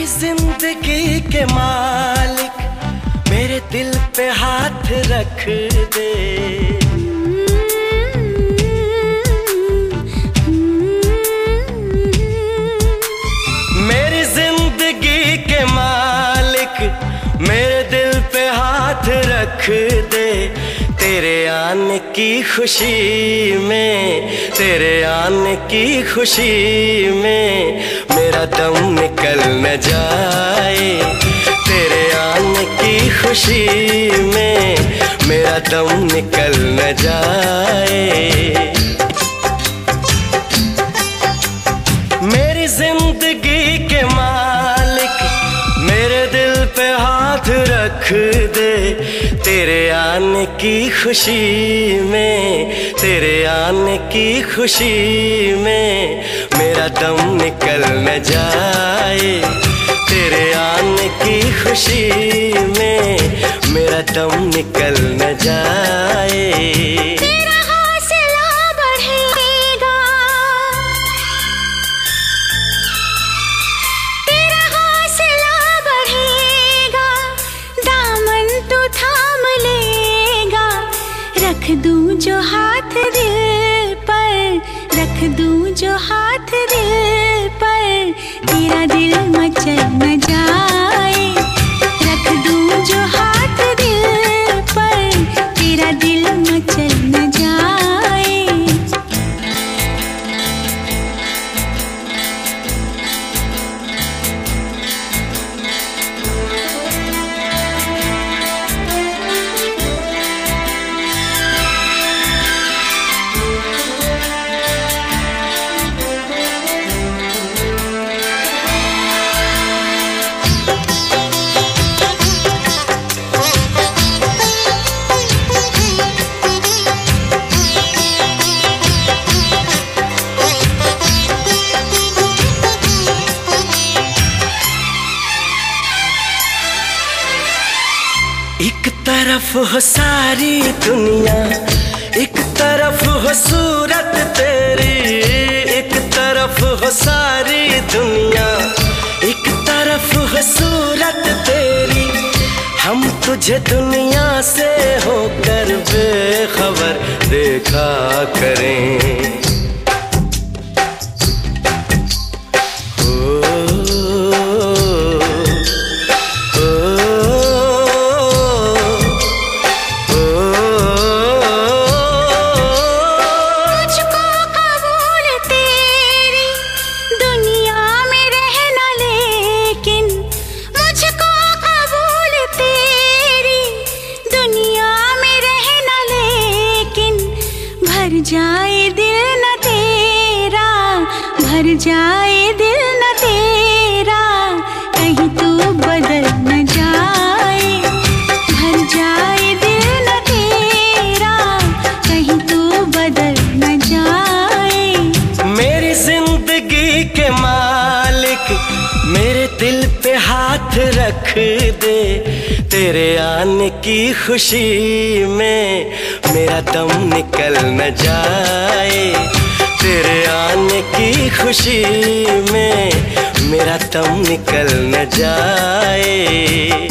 मेरी जिंदगी के मालिक मेरे दिल पे हाथ रख दे। मेरी जिंदगी के मालिक मेरे दिल पे हाथ रख दे। तेरे आने की खुशी में, तेरे आने की खुशी में मेरा दम निकल न जाए। तेरे आने की खुशी में मेरा दम निकल न जाए। मेरी जिंदगी के मालिक मेरे दिल पे हाथ रख दे। तेरे आने की खुशी में, तेरे आने की खुशी में मेरा दम निकल न जाए। तेरे आने की खुशी में मेरा दम निकल न जाए। तेरा हौसला बढ़ेगा, तेरा हौसला बढ़ेगा, दामन तू थाम लेगा। रख दूं जो हाथ दिल पर, रख दूं जो हाथ दिल पर, तेरा दिल मचल न जाए। रख दूं जो हाथ दिल पर, तेरा दिल मचल न जाए। एक तरफ हो सारी दुनिया, एक तरफ हो सूरत तेरी। एक तरफ हो सारी दुनिया, एक तरफ हो सूरत तेरी। हम तुझे दुनिया से होकर बेखबर देखा करें। भर जाए दिल न तेरा, भर जाए दिल न तेरा, कहीं तू बदल न जाए। भर जाए दिल न तेरा, कहीं तू बदल न जाए। मेरी जिंदगी के मालिक मेरे दिल पे हाथ रख दे। तेरे आने की खुशी में मेरा दम निकल न जाए। तेरे आने की खुशी में मेरा दम निकल न जाए।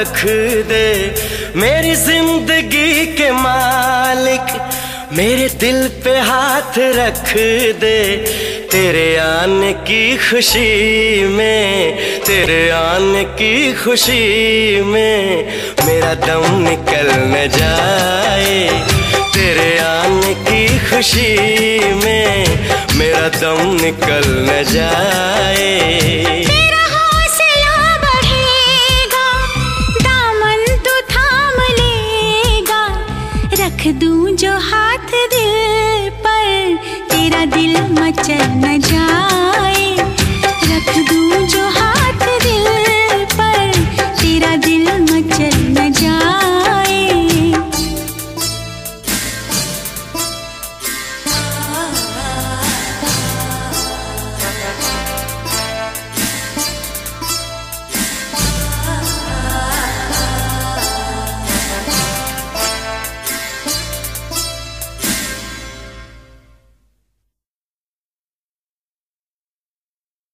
रख दे। मेरी जिंदगी के मालिक मेरे दिल पे हाथ रख दे। तेरे आने की खुशी में, तेरे आने की खुशी में मेरा दम निकल न जाए। तेरे आने की खुशी में मेरा दम निकल न जाए। तेरा हौसला बढ़ेगा, दामन तू थाम लेगा। रख दूं जो हाथ दिल पर, तेरा दिल मचल न जाए।